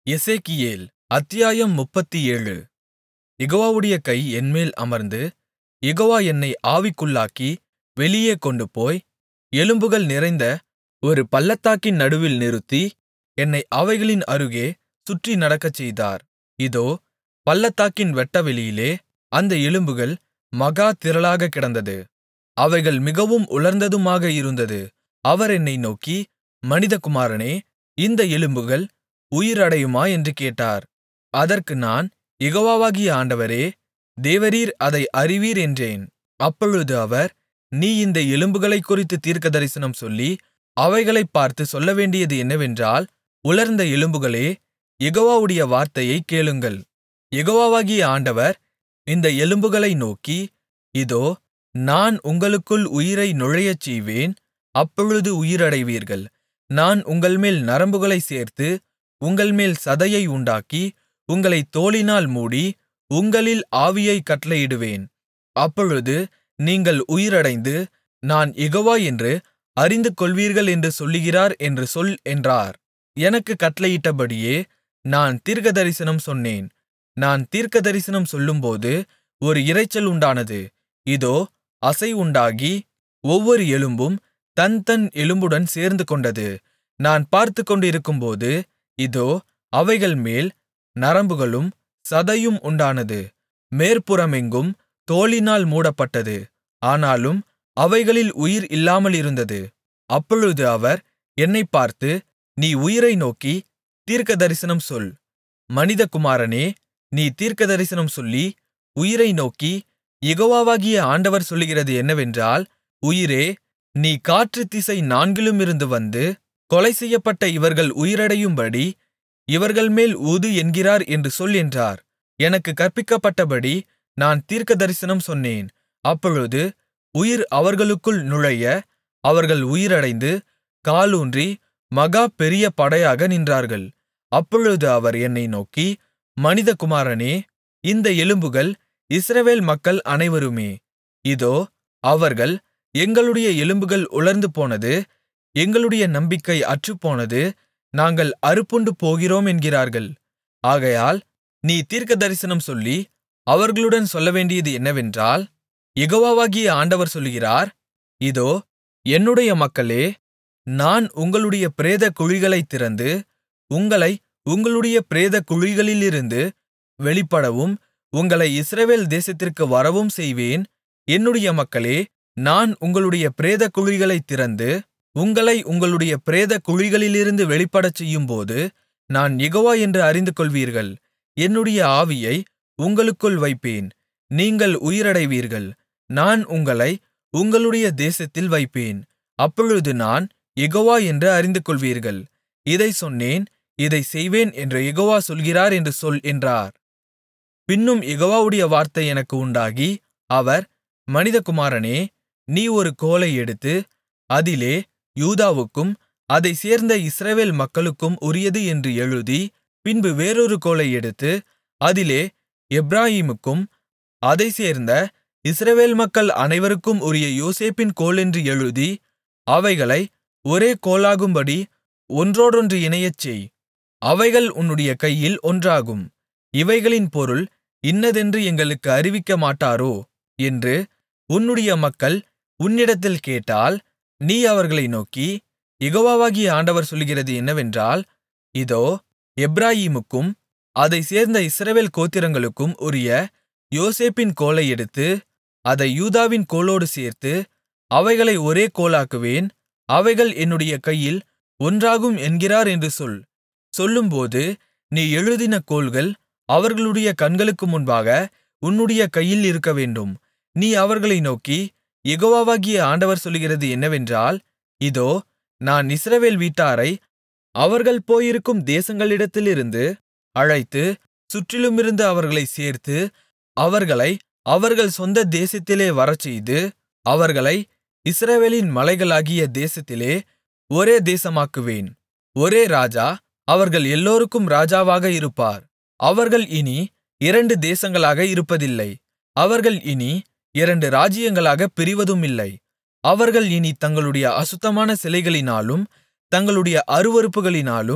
எசேக்கியேல் அத்தியாயம் 37. யெகோவாவுடைய கை என்மேல் அமர்ந்து, யெகோவா என்னை ஆவிக்குள்ளாக்கி வெளியே கொண்டுபோய், எலும்புகள் நிறைந்த ஒரு பள்ளத்தாக்கின் நடுவில் நிறுத்தி, என்னை அவைகளின் அருகே சுற்றி நடக்கச்செய்தார். இதோ, பள்ளத்தாக்கின் வெட்டவெளியிலே அந்த எலும்புகள் மகா திரளாகக் கிடந்தது. அவைகள் மிகவும் உலர்ந்ததுமாக இருந்தது. அவர் என்னை நோக்கி, மனிதகுமாரனே, இந்த எலும்புகள் உயிரடையுமா என்று கேட்டார். அதற்கு நான், யெகோவாகிய ஆண்டவரே, தேவரீர் அதை அறிவீர் என்றேன். அப்பொழுது அவர், நீ இந்த எலும்புகளைக்குறித்துத் தீர்க்கதரிசனம் சொல்லி, அவைகளைப் பார்த்துச் சொல்லவேண்டியது என்னவென்றால், உலர்ந்த எலும்புகளே, யெகோவாவுடைய வார்த்தையைக் கேளுங்கள். யெகோவாகிய ஆண்டவர் இந்த எலும்புகளை நோக்கி, இதோ, நான் உங்களுக்குள் உயிரை நுழையச்செய்வேன், அப்பொழுது உயிரடைவீர்கள். நான் உங்கள்மேல் நரம்புகளைச் சேர்த்து, உங்கள்மேல் சதையை உண்டாக்கி, உங்களைத் தோலினால் மூடி, உங்களில் ஆவியைக் கட்டளையிடுவேன். அப்பொழுது நீங்கள் உயிரடைந்து, நான் யெகோவா என்று அறிந்துகொள்வீர்கள் என்று சொல்லுகிறார் என்று சொல் என்றார். எனக்குக் கட்டளையிட்டபடியே நான் தீர்க்கதரிசனம் சொன்னேன். நான் தீர்க்கதரிசனம் சொல்லும்போது ஒரு இரைச்சல் உண்டானது. இதோ, அசை உண்டாகி, ஒவ்வொரு எலும்பும் தன் எலும்புடன் சேர்ந்துகொண்டது. நான் பார்த்துக்கொண்டிருக்கும்போது, இதோ, அவைகள்மேல் நரம்புகளும் சதையும் உண்டானது. மேற்புறமெங்கும் தோலினால் மூடப்பட்டது. ஆனாலும் அவைகளில் உயிர் இல்லாமலிருந்தது. அப்பொழுது அவர் என்னைப் பார்த்து, நீ உயிரை நோக்கி தீர்க்கதரிசனம் சொல். மனிதகுமாரனே, நீ தீர்க்கதரிசனம் சொல்லி, உயிரை நோக்கி, யெகோவாகிய ஆண்டவர் சொல்லுகிறது என்னவென்றால், உயிரே, நீ காற்றுத் திசை நான்கிலுமிருந்து வந்து, கொலை செய்யப்பட்ட இவர்கள் உயிரடையும்படி இவர்கள்மேல் ஊது என்கிறார் என்று சொல் என்றார். எனக்குக் கற்பிக்கப்பட்டபடி நான் தீர்க்கதரிசனம் சொன்னேன். அப்பொழுது உயிர் அவர்களுக்குள் நுழைய, அவர்கள் உயிரடைந்து, காலூன்றி மகா பெரிய படையாக நின்றார்கள். அப்பொழுது அவர் என்னை நோக்கி, மனிதகுமாரனே, இந்த எலும்புகள் இஸ்ரவேல் மக்கள் அனைவருமே. இதோ, அவர்கள், எங்களுடைய எலும்புகள் உலர்ந்து போனது, எங்களுடைய நம்பிக்கை அற்றுப்போனது, நாங்கள் அறுப்புண்டு போகிறோம் என்கிறார்கள். ஆகையால் நீ தீர்க்கதரிசனம் சொல்லி, அவர்களுடன் சொல்லவேண்டியது என்னவென்றால், யெகோவாகிய ஆண்டவர் சொல்லுகிறார், இதோ, என்னுடைய மக்களே, நான் உங்களுடைய பிரேத குழிகளைத் திறந்து, உங்களை உங்களுடைய பிரேத குழிகளிலிருந்து வெளிப்படவும், உங்களை இஸ்ரவேல் தேசத்திற்கு வரவும் செய்வேன். என்னுடைய மக்களே, நான் உங்களுடைய பிரேத குழிகளைத் திறந்து, உங்களை உங்களுடைய பிரேத குழிகளிலிருந்து வெளிப்படச்செய்யும்போது, நான் யெகோவா என்று அறிந்துகொள்வீர்கள். என்னுடைய ஆவியை உங்களுக்குள் வைப்பேன், நீங்கள் உயிரடைவீர்கள். நான் உங்களை உங்களுடைய தேசத்தில் வைப்பேன். அப்பொழுது நான் யெகோவா என்று அறிந்துகொள்வீர்கள். இதைச் சொன்னேன், இதைச் செய்வேன் என்று யெகோவா சொல்கிறார் என்று சொல் என்றார். பின்னும் யெகோவாவுடைய வார்த்தை எனக்கு உண்டாகி, அவர், மனிதகுமாரனே, நீ ஒரு கோலை எடுத்து, அதிலே யூதாவுக்கும் அதைச் சேர்ந்த இஸ்ரவேல் மக்களுக்கும் உரியது என்று எழுதி, பின்பு வேறொரு கோலை எடுத்து, அதிலே எப்பிராயீமுக்கும் அதைச் சேர்ந்த இஸ்ரவேல் மக்கள் அனைவருக்கும் உரிய யோசேப்பின் கோலென்று எழுதி, அவைகளை ஒரே கோலாகும்படி ஒன்றோடொன்று இணையச்செய். அவைகள் உன்னுடைய கையில் ஒன்றாகும். இவைகளின் பொருள் இன்னதென்று எங்களுக்கு அறிவிக்கமாட்டாரோ என்று உன்னுடைய மக்கள் உன்னிடத்தில் கேட்டால், நீ அவர்களை நோக்கி, யெகோவாகிய ஆண்டவர் சொல்லுகிறது என்னவென்றால், இதோ, எப்பிராயீமுக்கும் அதைச் சேர்ந்த இஸ்ரவேல் கோத்திரங்களுக்கும் உரிய யோசேப்பின் கோலை எடுத்து, அதை யூதாவின் கோலோடு சேர்த்து, அவைகளை ஒரே கோலாக்குவேன். அவைகள் என்னுடைய கையில் ஒன்றாகும் என்கிறார் என்று சொல். சொல்லும்போது, நீ எழுதின கோல்கள் அவர்களுடைய கண்களுக்கு முன்பாக உன்னுடைய கையில் இருக்கவேண்டும். நீ அவர்களை நோக்கி, யெகோவாகிய ஆண்டவர் சொல்லுகிறது என்னவென்றால், இதோ, நான் இஸ்ரவேல் வீட்டாரை அவர்கள் போயிருக்கும் தேசங்களிடத்திலிருந்து அழைத்து, சுற்றிலுமிருந்து அவர்களைச் சேர்த்து, அவர்களை அவர்கள் சொந்த தேசத்திலே வரச்செய்து, அவர்களை இஸ்ரவேலின் மலைகளாகிய தேசத்திலே ஒரே தேசமாக்குவேன். ஒரே ராஜா அவர்கள் எல்லோருக்கும் ராஜாவாக இருப்பார். அவர்கள் இனி இரண்டு தேசங்களாக இருப்பதில்லை. அவர்கள் இனி இரண்டு ராஜ்ஜியங்களாகப் பிரிவதுமில்லை. அவர்கள் இனி தங்களுடைய அசுத்தமான சிலைகளினாலும் தங்களுடைய அருவருப்புகளினாலும்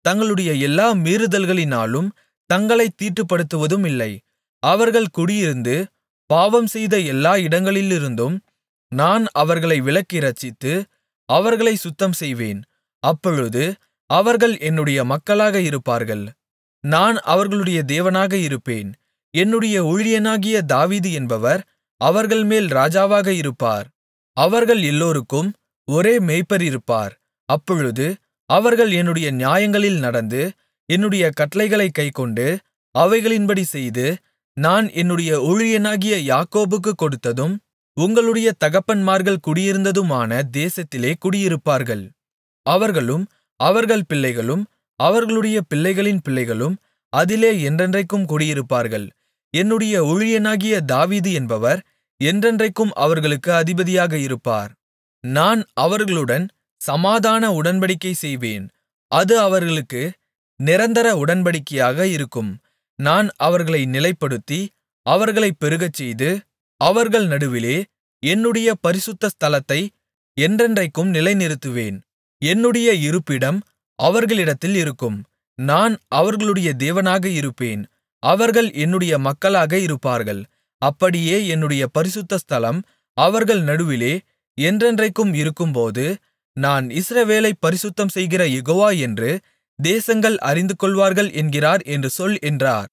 தங்களுடைய எல்லா மீறுதல்களினாலும் தங்களைத் தீட்டுப்படுத்துவதுமில்லை. அவர்கள் குடியிருந்து பாவம்செய்த எல்லா இடங்களிலிருந்தும் நான் அவர்களை விலக்கி இரட்சித்து அவர்களைச் சுத்தம்செய்வேன். அப்பொழுது அவர்கள் என்னுடைய மக்களாக இருப்பார்கள், நான் அவர்களுடைய தேவனாக இருப்பேன். என்னுடைய ஊழியனாகிய தாவீது என்பவர் அவர்கள்மேல் ராஜாவாக இருப்பார். அவர்கள் எல்லோருக்கும் ஒரே மேய்ப்பர் இருப்பார். அப்பொழுது அவர்கள் என்னுடைய நியாயங்களில் நடந்து என்னுடைய கட்டளைகளைக் கைக்கொண்டு அவைகளின்படி செய்து, நான் என்னுடைய ஊழியனாகிய யாக்கோபுக்குக் கொடுத்ததும் உங்களுடைய தகப்பன்மார்கள் குடியிருந்ததுமான தேசத்திலே குடியிருப்பார்கள். அவர்களும் அவர்கள் பிள்ளைகளும் அவர்களுடைய பிள்ளைகளின் பிள்ளைகளும் அதிலே என்றென்றைக்கும் குடியிருப்பார்கள். என்னுடைய ஊழியனாகிய தாவீது என்பவர் என்றென்றைக்கும் அவர்களுக்கு அதிபதியாக இருப்பார். நான் அவர்களுடன் சமாதான உடன்படிக்கை செய்வேன், அது அவர்களுக்கு நிரந்தர உடன்படிக்கையாக இருக்கும். நான் அவர்களை நிலைப்படுத்தி அவர்களைப் பெருகச்செய்து, அவர்கள் நடுவிலே என்னுடைய பரிசுத்த ஸ்தலத்தை என்றென்றைக்கும் நிலைநிறுத்துவேன். என்னுடைய இருப்பிடம் அவர்களிடத்தில் இருக்கும். நான் அவர்களுடைய தேவனாக இருப்பேன், அவர்கள் என்னுடைய மக்களாக இருப்பார்கள். அப்படியே என்னுடைய பரிசுத்த ஸ்தலம் அவர்கள் நடுவிலே என்றென்றைக்கும் இருக்கும்போது, நான் இஸ்ரவேலைப் பரிசுத்தம் செய்கிற யெகோவா என்று தேசங்கள் அறிந்துகொள்வார்கள் என்கிறார் என்று சொல் என்றார்.